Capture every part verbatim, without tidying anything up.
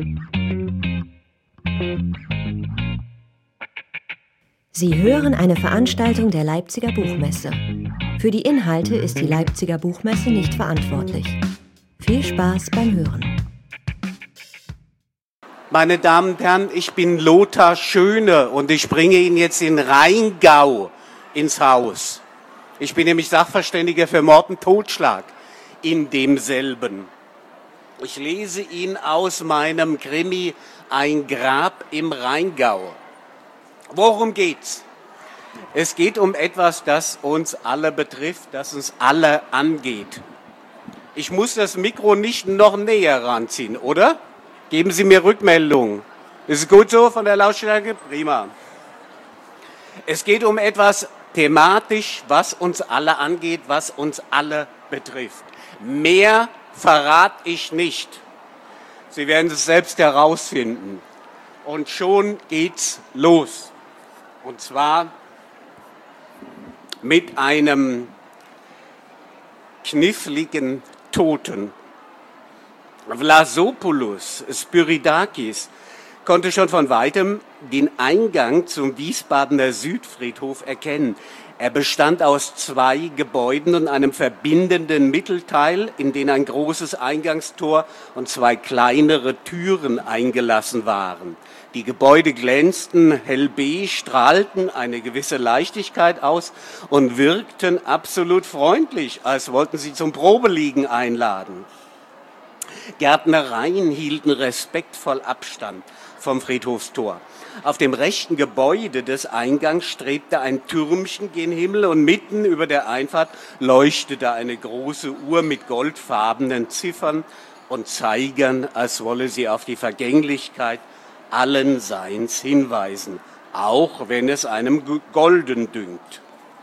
Sie hören eine Veranstaltung der Leipziger Buchmesse. Für die Inhalte ist die Leipziger Buchmesse nicht verantwortlich. Viel Spaß beim Hören. Meine Damen und Herren, ich bin Lothar Schöne und ich bringe Ihnen jetzt den Rheingau ins Haus. Ich bin nämlich Sachverständiger für Mord und Totschlag in demselben. Ich lese Ihnen aus meinem Krimi Ein Grab im Rheingau. Worum geht's? Es geht um etwas, das uns alle betrifft, das uns alle angeht. Ich muss das Mikro nicht noch näher ranziehen, oder? Geben Sie mir Rückmeldung. Ist es gut so von der Lautstärke? Prima. Es geht um etwas thematisch, was uns alle angeht, was uns alle betrifft. Mehr verrate ich nicht. Sie werden es selbst herausfinden. Und schon geht's los. Und zwar mit einem kniffligen Toten. Vlasopoulos Spyridakis konnte schon von weitem den Eingang zum Wiesbadener Südfriedhof erkennen. Er bestand aus zwei Gebäuden und einem verbindenden Mittelteil, in den ein großes Eingangstor und zwei kleinere Türen eingelassen waren. Die Gebäude glänzten hellbeige, strahlten eine gewisse Leichtigkeit aus und wirkten absolut freundlich, als wollten sie zum Probeliegen einladen. Gärtnereien hielten respektvoll Abstand vom Friedhofstor. Auf dem rechten Gebäude des Eingangs strebte ein Türmchen gen Himmel und mitten über der Einfahrt leuchtete eine große Uhr mit goldfarbenen Ziffern und Zeigern, als wolle sie auf die Vergänglichkeit allen Seins hinweisen, auch wenn es einem golden dünkt.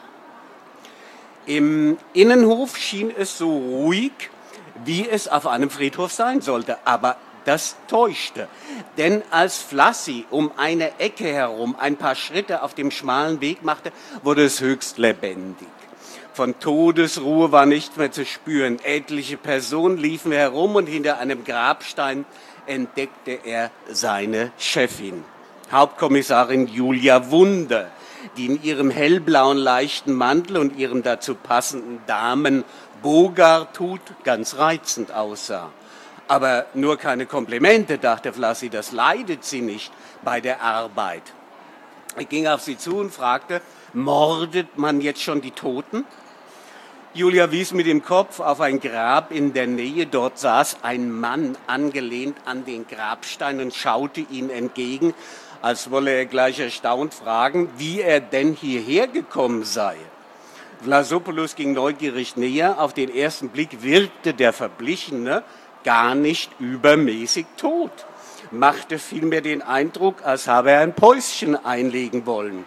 Im Innenhof schien es so ruhig, wie es auf einem Friedhof sein sollte, aber das täuschte. Denn als Flassi um eine Ecke herum ein paar Schritte auf dem schmalen Weg machte, wurde es höchst lebendig. Von Todesruhe war nichts mehr zu spüren. Etliche Personen liefen herum und hinter einem Grabstein entdeckte er seine Chefin, Hauptkommissarin Julia Wunder, die in ihrem hellblauen leichten Mantel und ihrem dazu passenden Damen-Bogarthut ganz reizend aussah. Aber nur keine Komplimente, dachte Flassi, das leidet sie nicht bei der Arbeit. Er ging auf sie zu und fragte, mordet man jetzt schon die Toten? Julia wies mit dem Kopf auf ein Grab in der Nähe. Dort saß ein Mann angelehnt an den Grabstein und schaute ihm entgegen, als wolle er gleich erstaunt fragen, wie er denn hierher gekommen sei. Vlasopoulos ging neugierig näher. Auf den ersten Blick wirkte der Verblichene gar nicht übermäßig tot, machte vielmehr den Eindruck, als habe er ein Päuschen einlegen wollen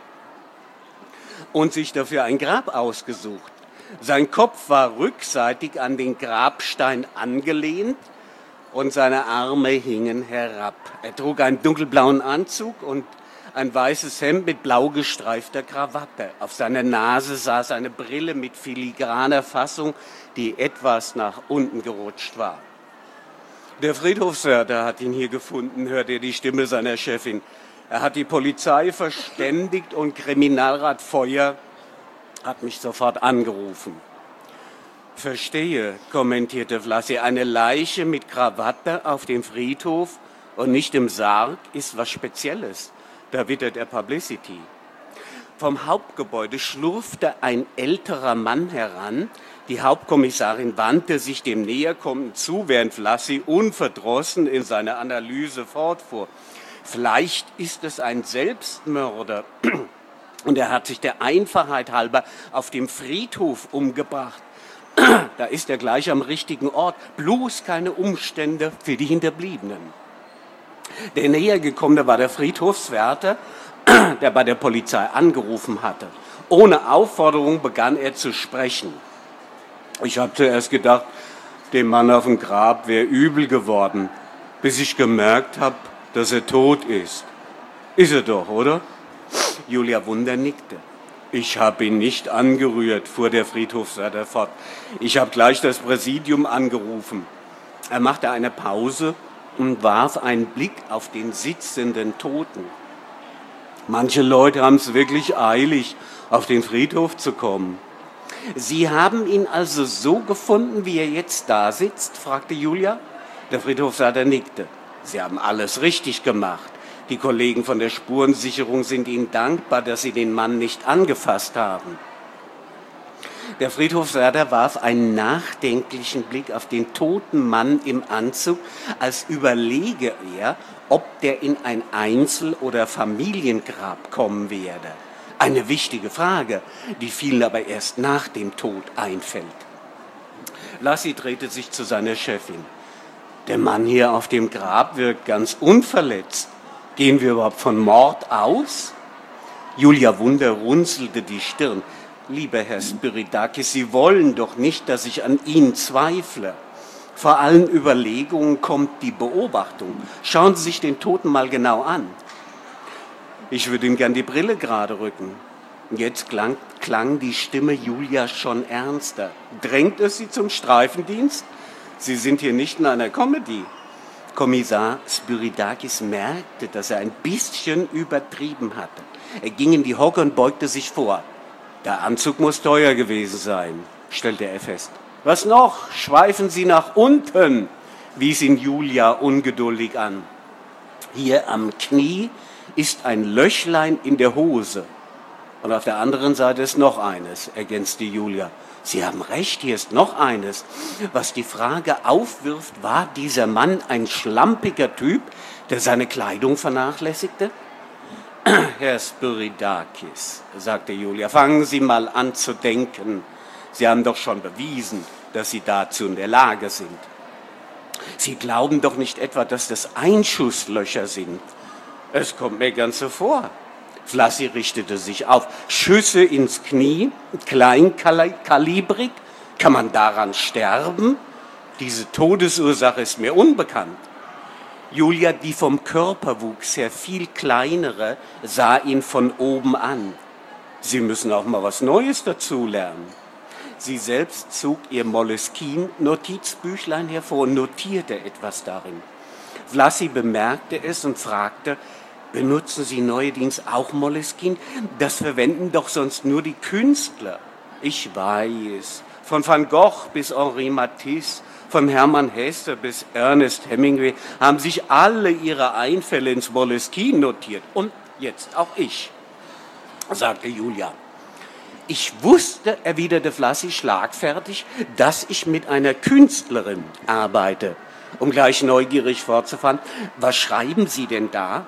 und sich dafür ein Grab ausgesucht. Sein Kopf war rückseitig an den Grabstein angelehnt und seine Arme hingen herab. Er trug einen dunkelblauen Anzug und ein weißes Hemd mit blau gestreifter Krawatte. Auf seiner Nase saß eine Brille mit filigraner Fassung, die etwas nach unten gerutscht war. Der Friedhofswärter hat ihn hier gefunden, hörte er die Stimme seiner Chefin. Er hat die Polizei verständigt und Kriminalrat Feuer hat mich sofort angerufen. Verstehe, kommentierte Flassi, eine Leiche mit Krawatte auf dem Friedhof und nicht im Sarg ist was Spezielles. Da wittert er Publicity. Vom Hauptgebäude schlurfte ein älterer Mann heran. Die Hauptkommissarin wandte sich dem Näherkommenden zu, während Flassi unverdrossen in seiner Analyse fortfuhr. Vielleicht ist es ein Selbstmörder und er hat sich der Einfachheit halber auf dem Friedhof umgebracht. Da ist er gleich am richtigen Ort, bloß keine Umstände für die Hinterbliebenen. Der Nähergekommene war der Friedhofswärter, der bei der Polizei angerufen hatte. Ohne Aufforderung begann er zu sprechen. Ich habe zuerst gedacht, dem Mann auf dem Grab wäre übel geworden, bis ich gemerkt habe, dass er tot ist. Ist er doch, oder? Julia Wunder nickte. Ich habe ihn nicht angerührt, fuhr der Friedhofswärter fort. Ich habe gleich das Präsidium angerufen. Er machte eine Pause und warf einen Blick auf den sitzenden Toten. Manche Leute haben es wirklich eilig, auf den Friedhof zu kommen. Sie haben ihn also so gefunden, wie er jetzt da sitzt? Fragte Julia. Der Friedhofswärter nickte. Sie haben alles richtig gemacht. Die Kollegen von der Spurensicherung sind Ihnen dankbar, dass Sie den Mann nicht angefasst haben. Der Friedhofswärter warf einen nachdenklichen Blick auf den toten Mann im Anzug, als überlege er, ob der in ein Einzel- oder Familiengrab kommen werde. Eine wichtige Frage, die vielen aber erst nach dem Tod einfällt. Lassie drehte sich zu seiner Chefin. Der Mann hier auf dem Grab wirkt ganz unverletzt. Gehen wir überhaupt von Mord aus? Julia Wunder runzelte die Stirn. Lieber Herr Spyridakis, Sie wollen doch nicht, dass ich an Ihnen zweifle. Vor allen Überlegungen kommt die Beobachtung. Schauen Sie sich den Toten mal genau an. Ich würde ihm gern die Brille gerade rücken. Jetzt klang, klang die Stimme Julia schon ernster. Drängt es Sie zum Streifendienst? Sie sind hier nicht in einer Comedy. Kommissar Spyridakis merkte, dass er ein bisschen übertrieben hatte. Er ging in die Hocke und beugte sich vor. Der Anzug muss teuer gewesen sein, stellte er fest. Was noch? Schweifen Sie nach unten, wies ihn Julia ungeduldig an. Hier am Knie ist ein Löchlein in der Hose. Und auf der anderen Seite ist noch eines, ergänzte Julia. Sie haben recht, hier ist noch eines. Was die Frage aufwirft, war dieser Mann ein schlampiger Typ, der seine Kleidung vernachlässigte? Herr Spyridakis, sagte Julia, fangen Sie mal an zu denken. Sie haben doch schon bewiesen, dass Sie dazu in der Lage sind. Sie glauben doch nicht etwa, dass das Einschusslöcher sind. Es kommt mir ganz so vor. Flassi richtete sich auf. Schüsse ins Knie, kleinkalibrig. Kann man daran sterben? Diese Todesursache ist mir unbekannt. Julia, die vom Körperwuchs her viel kleinere, sah ihn von oben an. Sie müssen auch mal was Neues dazulernen. Sie selbst zog ihr Moleskine-Notizbüchlein hervor und notierte etwas darin. Flassi bemerkte es und fragte, benutzen Sie neuerdings auch Moleskine? Das verwenden doch sonst nur die Künstler. Ich weiß, von Van Gogh bis Henri Matisse, von Hermann Hesse bis Ernest Hemingway haben sich alle ihre Einfälle ins Moleskine notiert. Und jetzt auch ich, sagte Julia. Ich wusste, erwiderte Flassi schlagfertig, dass ich mit einer Künstlerin arbeite. Um gleich neugierig fortzufahren, was schreiben Sie denn da?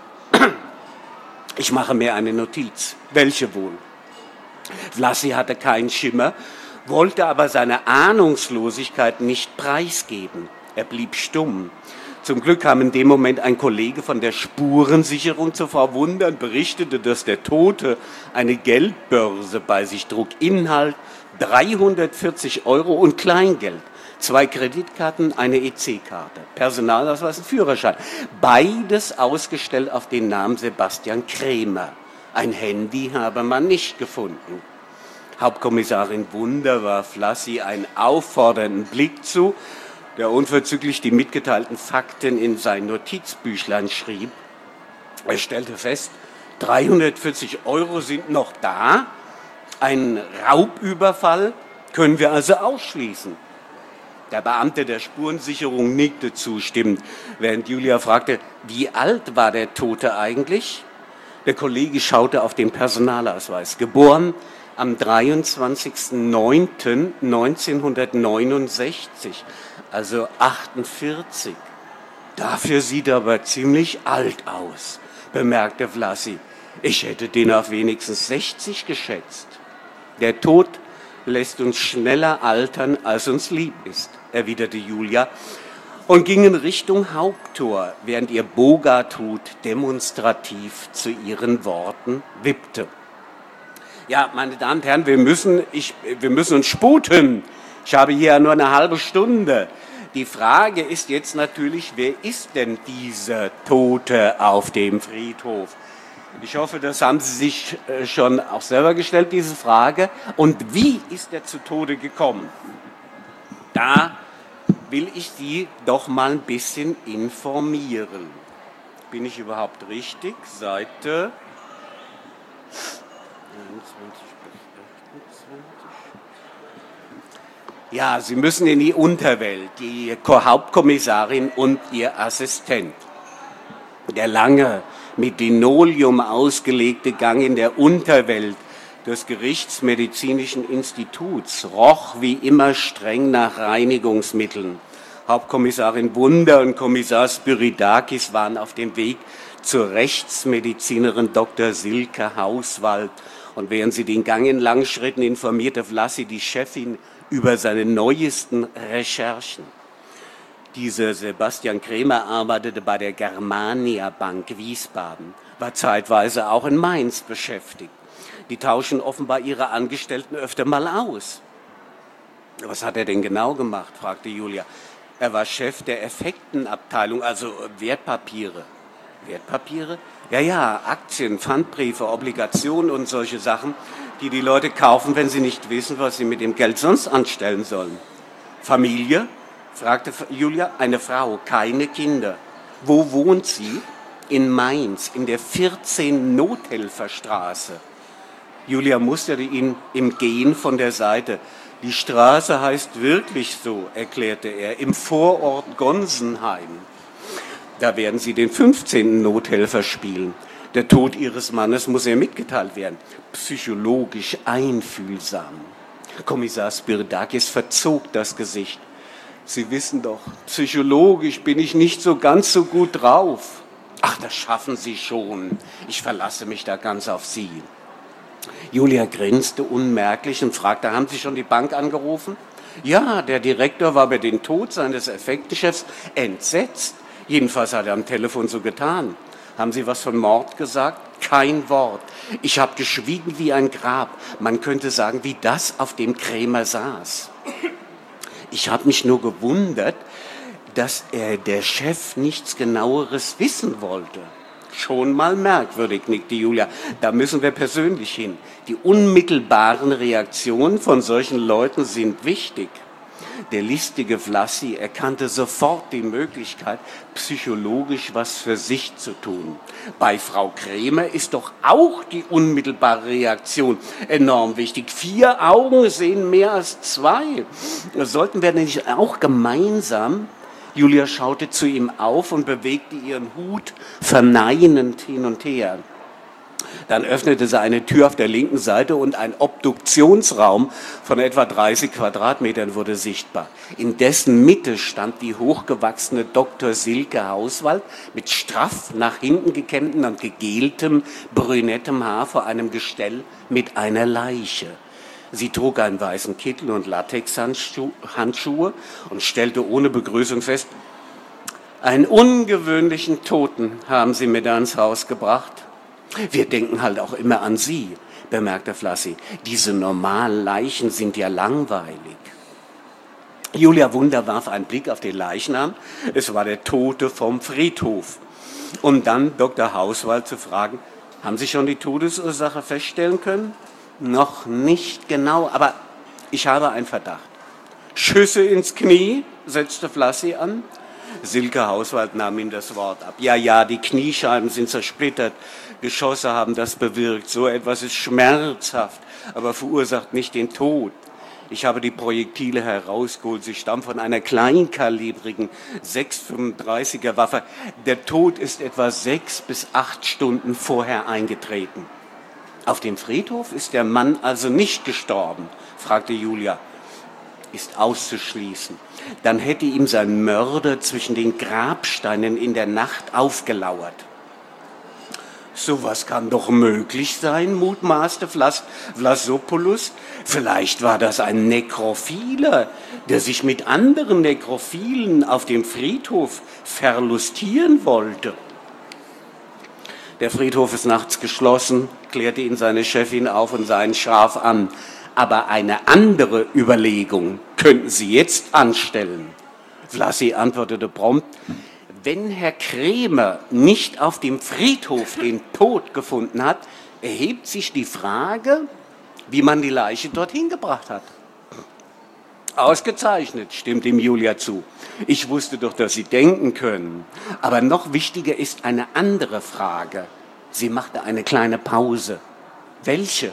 Ich mache mir eine Notiz. Welche wohl? Flassi hatte keinen Schimmer, wollte aber seine Ahnungslosigkeit nicht preisgeben. Er blieb stumm. Zum Glück kam in dem Moment ein Kollege von der Spurensicherung zu Frau Wunder und berichtete, dass der Tote eine Geldbörse bei sich trug. Inhalt dreihundertvierzig Euro und Kleingeld. Zwei Kreditkarten, eine E C-Karte, Personalausweis und Führerschein. Beides ausgestellt auf den Namen Sebastian Krämer. Ein Handy habe man nicht gefunden. Hauptkommissarin Wunder warf Flassi einen auffordernden Blick zu, der unverzüglich die mitgeteilten Fakten in sein Notizbüchlein schrieb. Er stellte fest, dreihundertvierzig Euro sind noch da. Ein Raubüberfall können wir also ausschließen. Der Beamte der Spurensicherung nickte zustimmend, während Julia fragte, wie alt war der Tote eigentlich? Der Kollege schaute auf den Personalausweis. Geboren am dreiundzwanzigsten neunten neunzehnhundertneunundsechzig, also achtundvierzig. Dafür sieht er aber ziemlich alt aus, bemerkte Flassi. Ich hätte den auf wenigstens sechzig geschätzt. Der Tod lässt uns schneller altern, als uns lieb ist, erwiderte Julia und ging in Richtung Haupttor, während ihr Bogarthut demonstrativ zu ihren Worten wippte. Ja, meine Damen und Herren, wir müssen, ich, wir müssen uns sputen. Ich habe hier ja nur eine halbe Stunde. Die Frage ist jetzt natürlich, wer ist denn dieser Tote auf dem Friedhof? Ich hoffe, das haben Sie sich schon auch selber gestellt, diese Frage. Und wie ist er zu Tode gekommen? Da will ich Sie doch mal ein bisschen informieren. Bin ich überhaupt richtig? Seite einundzwanzig bis achtundzwanzig. Ja, Sie müssen in die Unterwelt, die Hauptkommissarin und ihr Assistent. Der lange, mit Linoleum ausgelegte Gang in der Unterwelt des Gerichtsmedizinischen Instituts roch wie immer streng nach Reinigungsmitteln. Hauptkommissarin Wunder und Kommissar Spyridakis waren auf dem Weg zur Rechtsmedizinerin Doktor Silke Hauswald. Und während sie den Gang entlang schritten, informierte Vlassi die Chefin über seine neuesten Recherchen. Dieser Sebastian Krämer arbeitete bei der Germania Bank Wiesbaden, war zeitweise auch in Mainz beschäftigt. Die tauschen offenbar ihre Angestellten öfter mal aus. Was hat er denn genau gemacht, fragte Julia. Er war Chef der Effektenabteilung, also Wertpapiere. Wertpapiere? Ja, ja, Aktien, Pfandbriefe, Obligationen und solche Sachen, die die Leute kaufen, wenn sie nicht wissen, was sie mit dem Geld sonst anstellen sollen. Familie? Fragte Julia. Eine Frau, keine Kinder. Wo wohnt sie? In Mainz, in der vierzehn Nothelferstraße. Julia musterte ihn im Gehen von der Seite. Die Straße heißt wirklich so, erklärte er, im Vorort Gonsenheim. Da werden Sie den fünfzehnten Nothelfer spielen. Der Tod Ihres Mannes muss ihr mitgeteilt werden. Psychologisch einfühlsam. Kommissar Spyridakis verzog das Gesicht. Sie wissen doch, psychologisch bin ich nicht so ganz so gut drauf. Ach, das schaffen Sie schon. Ich verlasse mich da ganz auf Sie. Julia grinste unmerklich und fragte, haben Sie schon die Bank angerufen? Ja, der Direktor war über den Tod seines Effektenchefs entsetzt. Jedenfalls hat er am Telefon so getan. Haben Sie was von Mord gesagt? Kein Wort. Ich habe geschwiegen wie ein Grab. Man könnte sagen, wie das, auf dem Krämer saß. Ich habe mich nur gewundert, dass er, der Chef nichts Genaueres wissen wollte. Schon mal merkwürdig, nickte Julia. Da müssen wir persönlich hin. Die unmittelbaren Reaktionen von solchen Leuten sind wichtig. Der listige Vlassi erkannte sofort die Möglichkeit, psychologisch was für sich zu tun. Bei Frau Krämer ist doch auch die unmittelbare Reaktion enorm wichtig. Vier Augen sehen mehr als zwei. Sollten wir denn nicht auch gemeinsam... Julia schaute zu ihm auf und bewegte ihren Hut verneinend hin und her. Dann öffnete sie eine Tür auf der linken Seite und ein Obduktionsraum von etwa dreißig Quadratmetern wurde sichtbar. In dessen Mitte stand die hochgewachsene Doktor Silke Hauswald mit straff nach hinten gekämmtem und gegeltem, brünettem Haar vor einem Gestell mit einer Leiche. Sie trug einen weißen Kittel und Latexhandschuhe und stellte ohne Begrüßung fest, einen ungewöhnlichen Toten haben Sie mit ans Haus gebracht. Wir denken halt auch immer an Sie, bemerkte Vlassi. Diese normalen Leichen sind ja langweilig. Julia Wunder warf einen Blick auf den Leichnam. Es war der Tote vom Friedhof. Um dann Doktor Hauswald zu fragen, haben Sie schon die Todesursache feststellen können? Noch nicht genau, aber ich habe einen Verdacht. Schüsse ins Knie, setzte Vlassi an. Silke Hauswald nahm ihm das Wort ab. Ja, ja, die Kniescheiben sind zersplittert. Geschosse haben das bewirkt. So etwas ist schmerzhaft, aber verursacht nicht den Tod. Ich habe die Projektile herausgeholt. Sie stammen von einer kleinkalibrigen sechs fünfunddreißiger Waffe. Der Tod ist etwa sechs bis acht Stunden vorher eingetreten. Auf dem Friedhof ist der Mann also nicht gestorben, fragte Julia. Ist auszuschließen. Dann hätte ihm sein Mörder zwischen den Grabsteinen in der Nacht aufgelauert. Sowas kann doch möglich sein, mutmaßte Vlas, Vlasopoulos. Vielleicht war das ein Nekrophiler, der sich mit anderen Nekrophilen auf dem Friedhof verlustieren wollte. Der Friedhof ist nachts geschlossen, klärte ihn seine Chefin auf und sah ihn scharf an. Aber eine andere Überlegung könnten Sie jetzt anstellen. Vlassi antwortete prompt, wenn Herr Krämer nicht auf dem Friedhof den Tod gefunden hat, erhebt sich die Frage, wie man die Leiche dorthin gebracht hat. Ausgezeichnet, stimmt ihm Julia zu. Ich wusste doch, dass Sie denken können. Aber noch wichtiger ist eine andere Frage. Sie machte eine kleine Pause. Welche?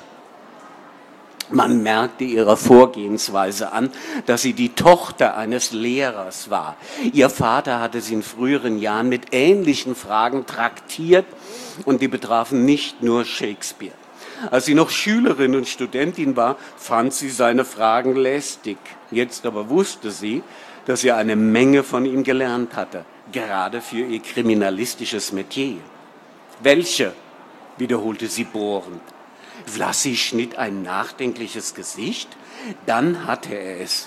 Man merkte ihrer Vorgehensweise an, dass sie die Tochter eines Lehrers war. Ihr Vater hatte sie in früheren Jahren mit ähnlichen Fragen traktiert und die betrafen nicht nur Shakespeare. Als sie noch Schülerin und Studentin war, fand sie seine Fragen lästig. Jetzt aber wusste sie, dass sie eine Menge von ihm gelernt hatte, gerade für ihr kriminalistisches Metier. Welche? Wiederholte sie bohrend. Vlassi schnitt ein nachdenkliches Gesicht, dann hatte er es.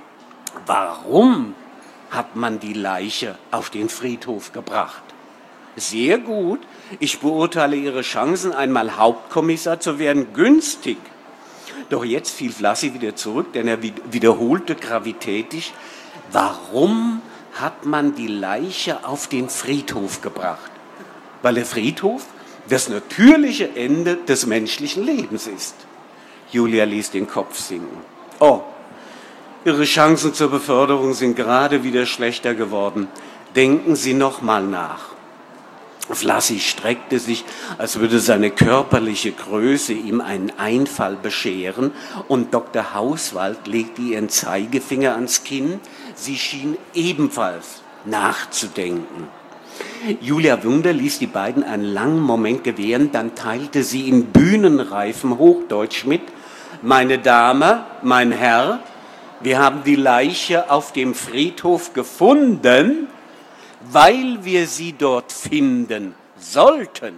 Warum hat man die Leiche auf den Friedhof gebracht? Sehr gut, ich beurteile Ihre Chancen, einmal Hauptkommissar zu werden, günstig. Doch jetzt fiel Vlassi wieder zurück, denn er wiederholte gravitätisch, warum hat man die Leiche auf den Friedhof gebracht? Weil der Friedhof das natürliche Ende des menschlichen Lebens ist. Julia ließ den Kopf sinken. Oh, Ihre Chancen zur Beförderung sind gerade wieder schlechter geworden. Denken Sie noch mal nach. Vlassi streckte sich, als würde seine körperliche Größe ihm einen Einfall bescheren, und Doktor Hauswald legte ihren Zeigefinger ans Kinn. Sie schien ebenfalls nachzudenken. Julia Wunder ließ die beiden einen langen Moment gewähren, dann teilte sie in bühnenreifem Hochdeutsch mit: Meine Dame, mein Herr, wir haben die Leiche auf dem Friedhof gefunden, weil wir sie dort finden sollten.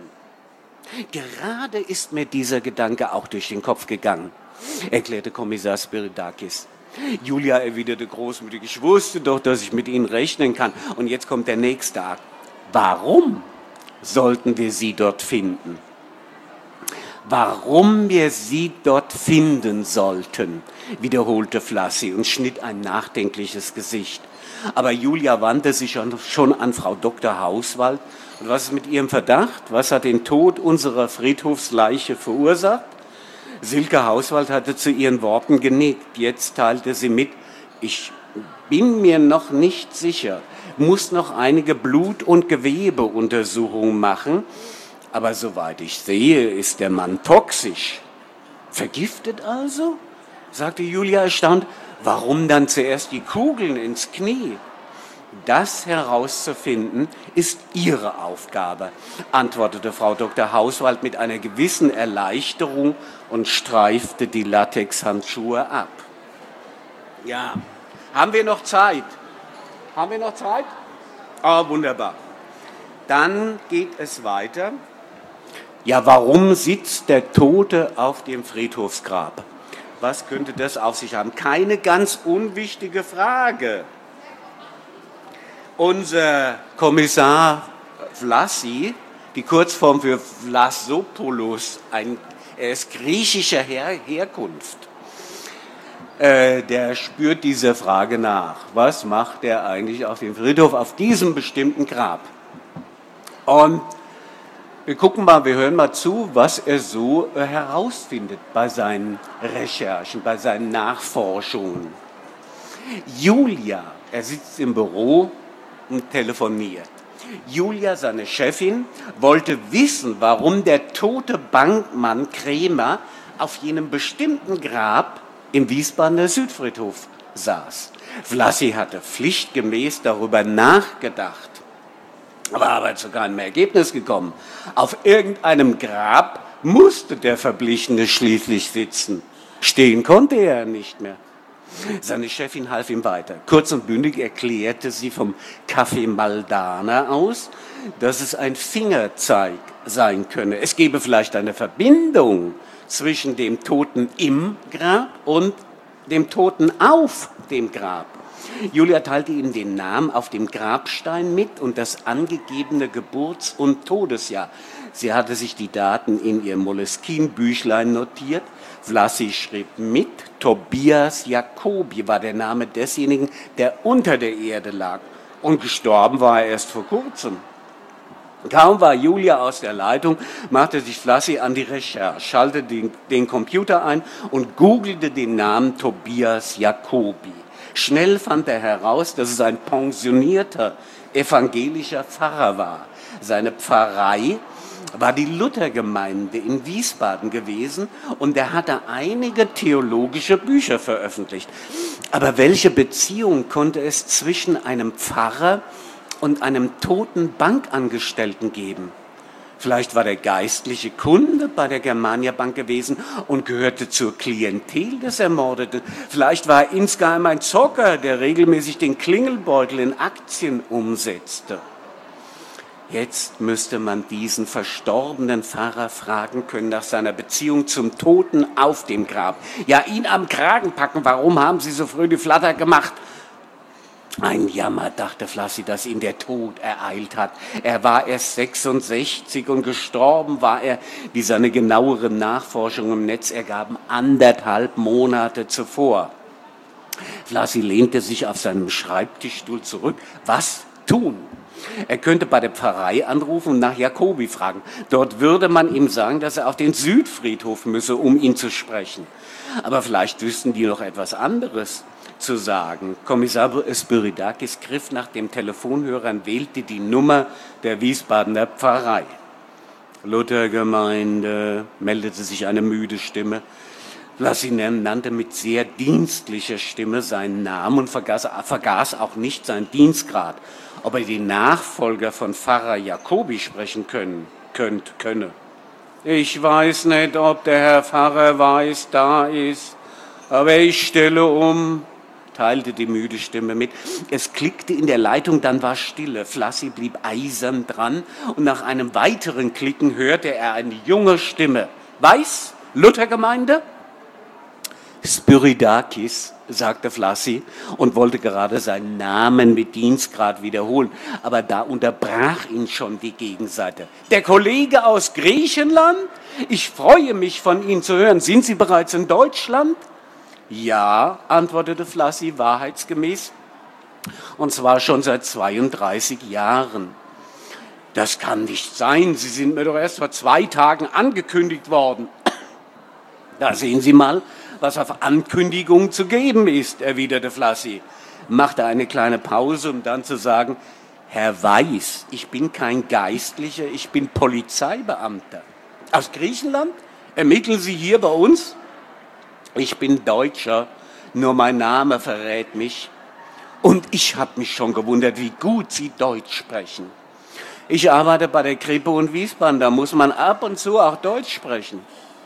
Gerade ist mir dieser Gedanke auch durch den Kopf gegangen, erklärte Kommissar Spiridakis. Julia erwiderte großmütig: Ich wusste doch, dass ich mit Ihnen rechnen kann. Und jetzt kommt der nächste Akt. Warum sollten wir sie dort finden? Warum wir sie dort finden sollten, wiederholte Vlassi und schnitt ein nachdenkliches Gesicht. Aber Julia wandte sich schon an Frau Doktor Hauswald. Und was ist mit ihrem Verdacht? Was hat den Tod unserer Friedhofsleiche verursacht? Silke Hauswald hatte zu ihren Worten genickt. Jetzt teilte sie mit: Ich bin mir noch nicht sicher, muss noch einige Blut- und Gewebeuntersuchungen machen. Aber soweit ich sehe, ist der Mann toxisch. Vergiftet also? Sagte Julia erstaunt. Warum dann zuerst die Kugeln ins Knie? Das herauszufinden, ist Ihre Aufgabe, antwortete Frau Doktor Hauswald mit einer gewissen Erleichterung und streifte die Latexhandschuhe ab. Ja, haben wir noch Zeit? Haben wir noch Zeit? Ah, wunderbar. Dann geht es weiter. Ja, warum sitzt der Tote auf dem Friedhofsgrab? Was könnte das auf sich haben? Keine ganz unwichtige Frage. Unser Kommissar Vlassi, die Kurzform für Vlasopoulos, ein, er ist griechischer Her- Herkunft, äh, der spürt dieser Frage nach. Was macht er eigentlich auf dem Friedhof, auf diesem bestimmten Grab? Und wir gucken mal, wir hören mal zu, was er so äh, herausfindet bei seinen Recherchen, bei seinen Nachforschungen. Julia, er sitzt im Büro und telefoniert. Julia, seine Chefin, wollte wissen, warum der tote Bankmann Krämer auf jenem bestimmten Grab im Wiesbadener Südfriedhof saß. Vlassi hatte pflichtgemäß darüber nachgedacht, war aber zu keinem Ergebnis gekommen. Auf irgendeinem Grab musste der Verblichene schließlich sitzen. Stehen konnte er nicht mehr. Seine Chefin half ihm weiter. Kurz und bündig erklärte sie vom Café Maldana aus, dass es ein Fingerzeig sein könne. Es gebe vielleicht eine Verbindung zwischen dem Toten im Grab und dem Toten auf dem Grab. Julia teilte ihm den Namen auf dem Grabstein mit und das angegebene Geburts- und Todesjahr. Sie hatte sich die Daten in ihr Moleskine-Büchlein notiert. Vlassi schrieb mit: Tobias Jacobi war der Name desjenigen, der unter der Erde lag. Und gestorben war er erst vor kurzem. Kaum war Julia aus der Leitung, machte sich Flassi an die Recherche, schaltete den, den Computer ein und googelte den Namen Tobias Jacobi. Schnell fand er heraus, dass es ein pensionierter evangelischer Pfarrer war. Seine Pfarrei war die Luthergemeinde in Wiesbaden gewesen und er hatte einige theologische Bücher veröffentlicht. Aber welche Beziehung konnte es zwischen einem Pfarrer und einem toten Bankangestellten geben? Vielleicht war der geistliche Kunde bei der Germania Bank gewesen und gehörte zur Klientel des Ermordeten. Vielleicht war er insgeheim ein Zocker, der regelmäßig den Klingelbeutel in Aktien umsetzte. Jetzt müsste man diesen verstorbenen Pfarrer fragen können nach seiner Beziehung zum Toten auf dem Grab. Ja, ihn am Kragen packen, warum haben Sie so früh die Flatter gemacht? Ein Jammer, dachte Flassi, dass ihn der Tod ereilt hat. Er war erst sechsundsechzig und gestorben war er, wie seine genaueren Nachforschungen im Netz ergaben, anderthalb Monate zuvor. Flassi lehnte sich auf seinem Schreibtischstuhl zurück. Was tun? Er könnte bei der Pfarrei anrufen und nach Jacobi fragen. Dort würde man ihm sagen, dass er auf den Südfriedhof müsse, um ihn zu sprechen. Aber vielleicht wüssten die noch etwas anderes zu sagen. Kommissar Spyridakis griff nach dem Telefonhörer und wählte die Nummer der Wiesbadener Pfarrei. Luthergemeinde, meldete sich eine müde Stimme. Flassi nannte mit sehr dienstlicher Stimme seinen Namen und vergaß, vergaß auch nicht seinen Dienstgrad. Ob er den Nachfolger von Pfarrer Jacobi sprechen können, könnt, könne. Ich weiß nicht, ob der Herr Pfarrer weiß, da ist, aber ich stelle um, teilte die müde Stimme mit. Es klickte in der Leitung, dann war Stille. Flassi blieb eisern dran und nach einem weiteren Klicken hörte er eine junge Stimme. Weiß? Luthergemeinde? Spyridakis, sagte Flassi und wollte gerade seinen Namen mit Dienstgrad wiederholen, aber da unterbrach ihn schon die Gegenseite. Der Kollege aus Griechenland? Ich freue mich, von Ihnen zu hören. Sind Sie bereits in Deutschland? Ja, antwortete Flassi wahrheitsgemäß, und zwar schon seit zweiunddreißig Jahren. Das kann nicht sein, Sie sind mir doch erst vor zwei Tagen angekündigt worden. Da sehen Sie mal, was auf Ankündigungen zu geben ist, erwiderte Flassi, machte eine kleine Pause, um dann zu sagen, Herr Weiß, ich bin kein Geistlicher, ich bin Polizeibeamter. Aus Griechenland? Ermitteln Sie hier bei uns? Ich bin Deutscher, nur mein Name verrät mich. Und ich habe mich schon gewundert, wie gut Sie Deutsch sprechen. Ich arbeite bei der Kripo in Wiesbaden, da muss man ab und zu auch Deutsch sprechen.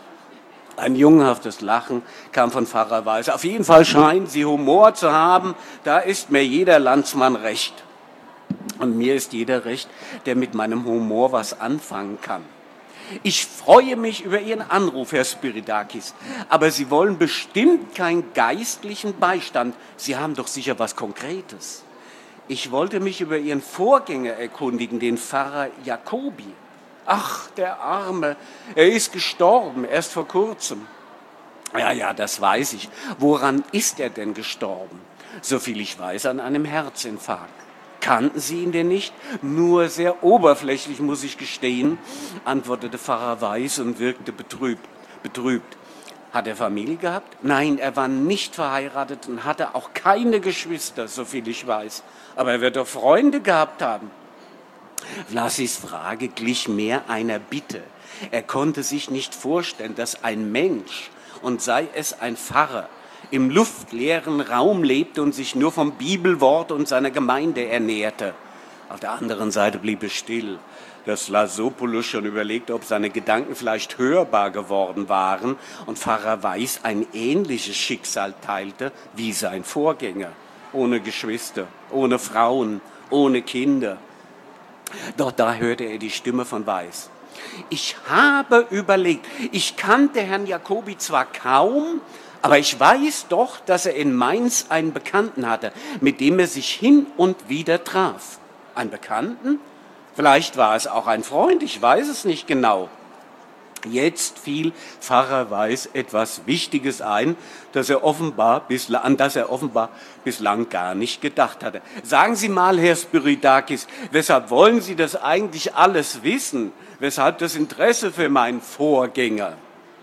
Ein jungenhaftes Lachen kam von Pfarrer Weiß. Auf jeden Fall scheinen Sie Humor zu haben, da ist mir jeder Landsmann recht. Und mir ist jeder recht, der mit meinem Humor was anfangen kann. Ich freue mich über Ihren Anruf, Herr Spyridakis, aber Sie wollen bestimmt keinen geistlichen Beistand. Sie haben doch sicher was Konkretes. Ich wollte mich über Ihren Vorgänger erkundigen, den Pfarrer Jacobi. Ach, der Arme, er ist gestorben, erst vor kurzem. Ja, ja, das weiß ich. Woran ist er denn gestorben? Soviel ich weiß, an einem Herzinfarkt. Kannten Sie ihn denn nicht? Nur sehr oberflächlich, muss ich gestehen, antwortete Pfarrer Weiß und wirkte betrübt. betrübt. Hat er Familie gehabt? Nein, er war nicht verheiratet und hatte auch keine Geschwister, soviel ich weiß. Aber er wird doch Freunde gehabt haben. Flassis Frage glich mehr einer Bitte. Er konnte sich nicht vorstellen, dass ein Mensch, und sei es ein Pfarrer, im luftleeren Raum lebte und sich nur vom Bibelwort und seiner Gemeinde ernährte. Auf der anderen Seite blieb es still, dass Lassopoulos schon überlegte, ob seine Gedanken vielleicht hörbar geworden waren und Pfarrer Weiß ein ähnliches Schicksal teilte wie sein Vorgänger. Ohne Geschwister, ohne Frauen, ohne Kinder. Doch da hörte er die Stimme von Weiß. Ich habe überlegt, ich kannte Herrn Jacobi zwar kaum, aber ich weiß doch, dass er in Mainz einen Bekannten hatte, mit dem er sich hin und wieder traf. Ein Bekannten? Vielleicht war es auch ein Freund, ich weiß es nicht genau. Jetzt fiel Pfarrer Weiß etwas Wichtiges ein, das er offenbar bislang, an das er offenbar bislang gar nicht gedacht hatte. Sagen Sie mal, Herr Spyridakis, weshalb wollen Sie das eigentlich alles wissen? Weshalb das Interesse für meinen Vorgänger?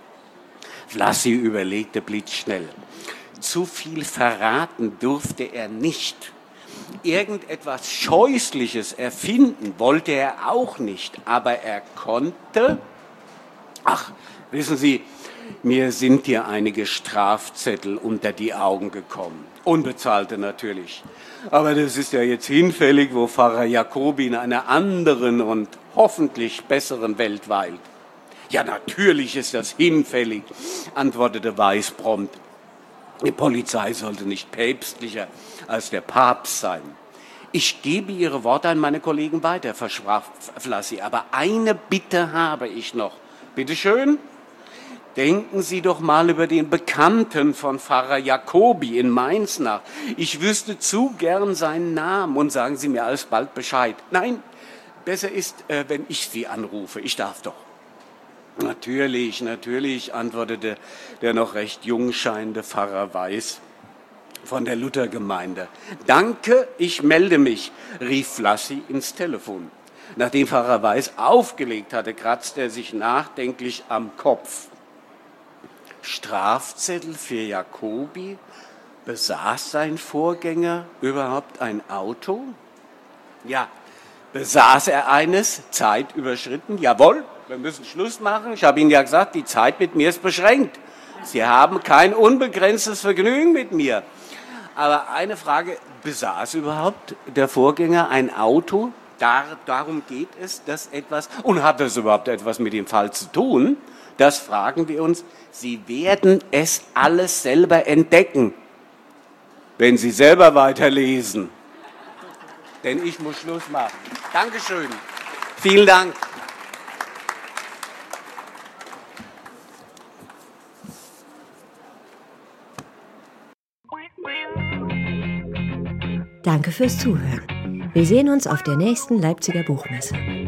Flassi überlegte blitzschnell. Zu viel verraten durfte er nicht. Irgendetwas Scheußliches erfinden wollte er auch nicht, aber er konnte... Ach, wissen Sie, mir sind hier einige Strafzettel unter die Augen gekommen. Unbezahlte natürlich. Aber das ist ja jetzt hinfällig, wo Pfarrer Jacobi in einer anderen und hoffentlich besseren Welt weilt. Ja, natürlich ist das hinfällig, antwortete Weiß prompt. Die Polizei sollte nicht päpstlicher als der Papst sein. Ich gebe Ihre Worte an meine Kollegen weiter, versprach Flassi. Aber eine Bitte habe ich noch. Bitte schön, denken Sie doch mal über den Bekannten von Pfarrer Jacobi in Mainz nach. Ich wüsste zu gern seinen Namen und sagen Sie mir alsbald Bescheid. Nein, besser ist, äh, wenn ich Sie anrufe. Ich darf doch. Natürlich, natürlich, antwortete der noch recht jung scheinende Pfarrer Weiß von der Luthergemeinde. Danke, ich melde mich, rief Flassi ins Telefon. Nachdem Pfarrer Weiß aufgelegt hatte, kratzte er sich nachdenklich am Kopf. Strafzettel für Jacobi? Besaß sein Vorgänger überhaupt ein Auto? Ja, besaß er eines? Zeit überschritten? Jawohl, wir müssen Schluss machen. Ich habe Ihnen ja gesagt, die Zeit mit mir ist beschränkt. Sie haben kein unbegrenztes Vergnügen mit mir. Aber eine Frage, besaß überhaupt der Vorgänger ein Auto? Dar, darum geht es, dass etwas, und hat das überhaupt etwas mit dem Fall zu tun? Das fragen wir uns. Sie werden es alles selber entdecken, wenn Sie selber weiterlesen. Denn ich muss Schluss machen. Dankeschön. Vielen Dank. Danke fürs Zuhören. Wir sehen uns auf der nächsten Leipziger Buchmesse.